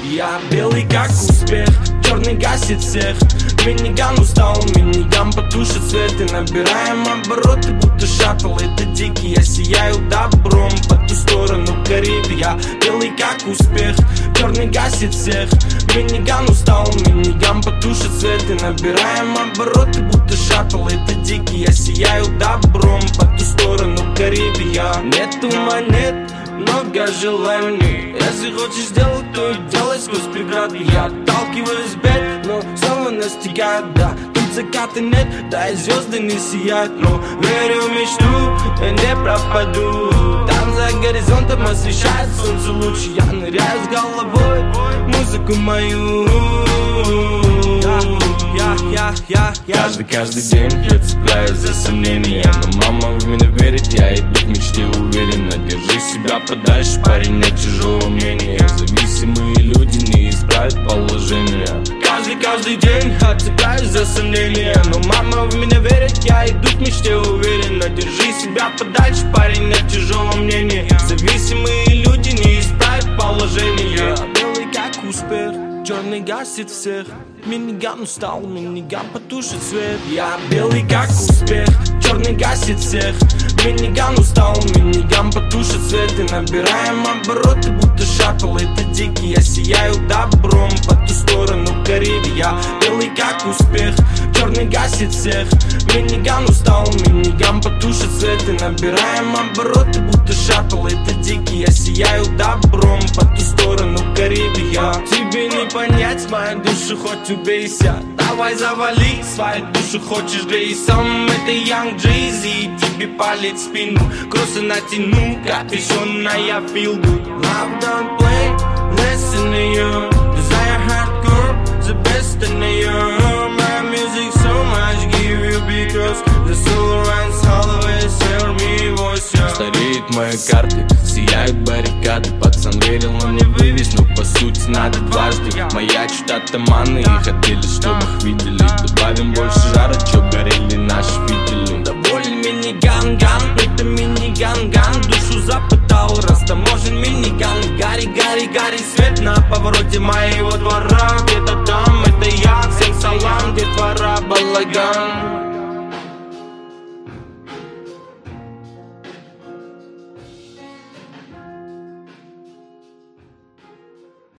Я белый как успех, черный гасит всех. Миниган устал, миниган потушит свет. И набираем обороты, будто шаттл. Это дикий, я сияю добром по ту сторону Кариб. Я белый как успех, черный гасит всех. Миниган устал, миниган потушит свет. И набираем обороты, будто шаттл. Это дикий, я сияю добром по ту сторону Кариб. Нету монет, много желаний. Если хочешь сделать, то и делай сквозь преграды. Я отталкиваюсь бед, но снова настигает, да. Тут заката нет, да и звезды не сияют. Но верю в мечту, я не пропаду. Там за горизонтом освещает солнце луч. Я ныряю с головой в музыку мою. Каждый день я цепляюсь за сомнения. Но мама в меня верит, я иду к мечте уверенно. Держи себя подальше, парень, от чужого мнения. Зависимые люди не исправят положение. Каждый день я цепляюсь за сомнения. Но мама в меня верит, я иду к мечте уверенно. Держи себя подальше, парень, от чужого мнения. Зависимые люди не исправят положение. Белый как успех, черный гасит всех. Миниган устал, миниган потушит свет. Я белый как успех, черный гасит всех. Миниган устал, миниган потушит свет. И набираем обороты, будто шаттл. Это дикий, я сияю добром по ту сторону Кариб. Я белый как успех, черный гасит всех. Миниган устал, миниган потушит свет. И набираем обороты, будто шаттл. Это дикий, я сияю добром по ту сторону Кариб. Тебе не понять мою душу, хоть убейся. Давай завали свою душу, хочешь грей сам. Это Young Jay-Z, тебе палит спину. Кроссы натяну, капюшон, а я feel good. Love don't play, listen to you. Desire hardcore, the best in the year. My music so much give you because the soul runs always hear me voice. Стареют мои карты, сияют баррикады. Пацан верил, но не вывез, но по сути надо дважды. Маячут атаманы и хотели, чтобы их видели. Добавим больше жара, чё горели наши фитили. Доволен миниган-ган, это миниган-ган. Душу запытал, растаможен миниган. Гарри, свет на повороте моего двора. Где-то там, это я, всем салам, детвора, балаган.